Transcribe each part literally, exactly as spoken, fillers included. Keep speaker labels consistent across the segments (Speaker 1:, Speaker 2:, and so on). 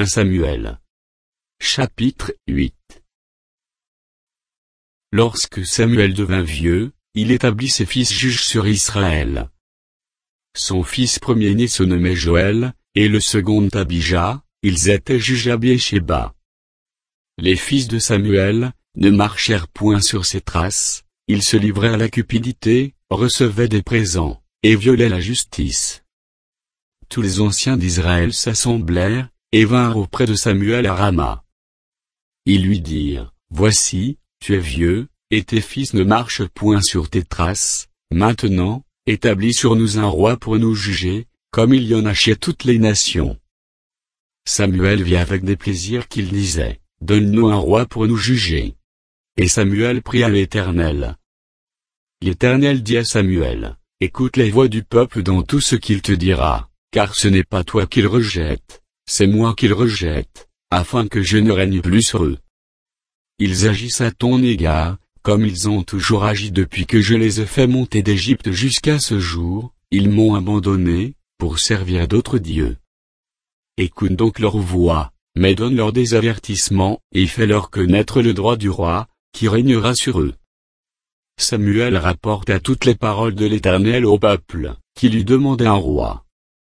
Speaker 1: premier Samuel. Chapitre huit. Lorsque Samuel devint vieux, il établit ses fils juges sur Israël. Son fils premier-né se nommait Joël, et le second Abijah, ils étaient juges à Beer-Shéba. Les fils de Samuel ne marchèrent point sur ses traces, ils se livraient à la cupidité, recevaient des présents, et violaient la justice. Tous les anciens d'Israël s'assemblèrent, et vinrent auprès de Samuel à Rama. Ils lui dirent, « Voici, tu es vieux, et tes fils ne marchent point sur tes traces, maintenant, établis sur nous un roi pour nous juger, comme il y en a chez toutes les nations. » Samuel vit avec des plaisirs qu'il disait, « Donne-nous un roi pour nous juger. » Et Samuel pria l'Éternel. L'Éternel dit à Samuel, « Écoute les voix du peuple dans tout ce qu'il te dira, car ce n'est pas toi qu'il rejette, c'est moi qu'il rejette, afin que je ne règne plus sur eux. Ils agissent à ton égard, comme ils ont toujours agi depuis que je les ai fait monter d'Égypte jusqu'à ce jour, ils m'ont abandonné, pour servir d'autres dieux. Écoute donc leur voix, mais donne-leur des avertissements, et fais-leur connaître le droit du roi, qui régnera sur eux. » Samuel rapporta toutes les paroles de l'Éternel au peuple, qui lui demandait un roi.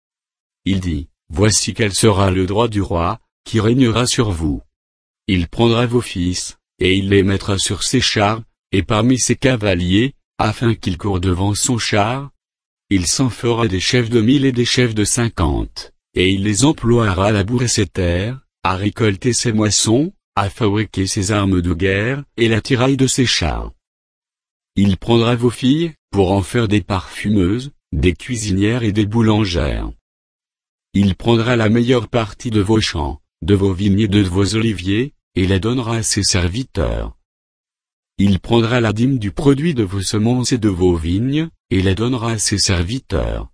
Speaker 1: Il dit, « Voici quel sera le droit du roi, qui régnera sur vous. Il prendra vos fils, et il les mettra sur ses chars, et parmi ses cavaliers, afin qu'ils courent devant son char. Il s'en fera des chefs de mille et des chefs de cinquante, et il les emploiera à labourer ses terres, à récolter ses moissons, à fabriquer ses armes de guerre, et la tiraille de ses chars. Il prendra vos filles, pour en faire des parfumeuses, des cuisinières et des boulangères. Il prendra la meilleure partie de vos champs, de vos vignes et de vos oliviers, et la donnera à ses serviteurs. Il prendra la dîme du produit de vos semences et de vos vignes, et la donnera à ses serviteurs.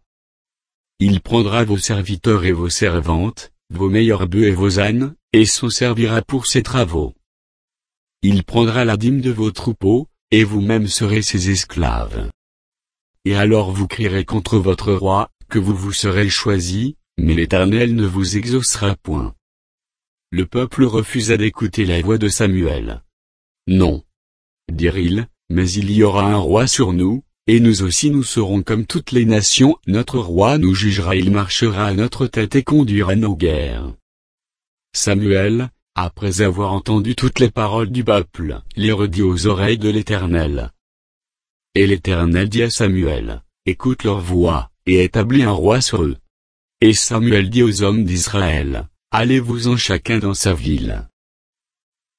Speaker 1: Il prendra vos serviteurs et vos servantes, vos meilleurs bœufs et vos ânes, et s'en servira pour ses travaux. Il prendra la dîme de vos troupeaux, et vous-même serez ses esclaves. Et alors vous crierez contre votre roi, que vous vous serez choisi, mais l'Éternel ne vous exaucera point. » Le peuple refusa d'écouter la voix de Samuel. « Non, dirent-ils, mais il y aura un roi sur nous, et nous aussi nous serons comme toutes les nations, notre roi nous jugera, il marchera à notre tête et conduira nos guerres. » Samuel, après avoir entendu toutes les paroles du peuple, les redit aux oreilles de l'Éternel. Et l'Éternel dit à Samuel, « Écoute leur voix, et établis un roi sur eux. » Et Samuel dit aux hommes d'Israël, « Allez-vous-en chacun dans sa ville. »